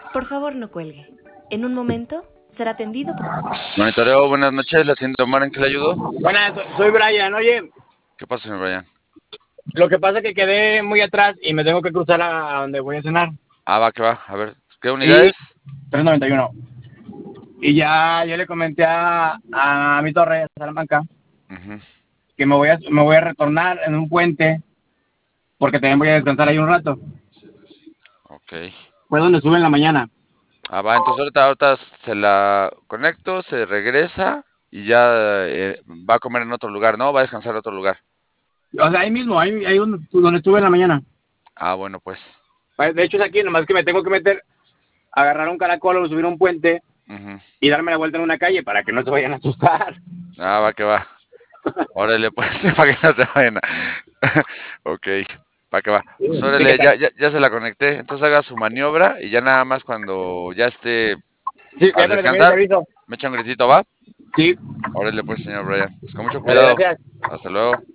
Por favor, no cuelgue. En un momento será atendido por... Monitoreo, buenas noches, la tienda Omar, ¿en qué le ayudo? Buenas, soy Brian. Oye, ¿Qué pasa, señor Brian? lo que pasa es que quedé muy atrás y me tengo que cruzar a donde voy a cenar. Va, que va. A ver, ¿qué Y unidades? 391. Y ya yo le comenté a mi torre, a Salamanca, Ujú. que me voy a retornar en un puente porque también voy a descansar ahí un rato. Ok. Fue donde sube en la mañana. Va, entonces ahorita se la conecto, se regresa y ya va a comer en otro lugar, ¿no? Va a descansar en otro lugar. O sea, ahí mismo, ahí donde estuve en la mañana. Bueno, pues. De hecho es aquí, nomás que me tengo que meter, agarrar un caracol o subir un puente Ujú. y darme la vuelta en una calle para que no se vayan a asustar. Va, que va. Órale, pues, para que no se vayan a... Ok, va, que va. Pues Sí, ¿qué órale, tal? ya se la conecté. Entonces haga su maniobra y ya nada más cuando ya esté Sí, a ya cuando termine te descansar, aviso. me echa un gritito, ¿va? Sí, Órale, pues, señor Brian. Pues con mucho vale, cuidado. gracias. Hasta luego.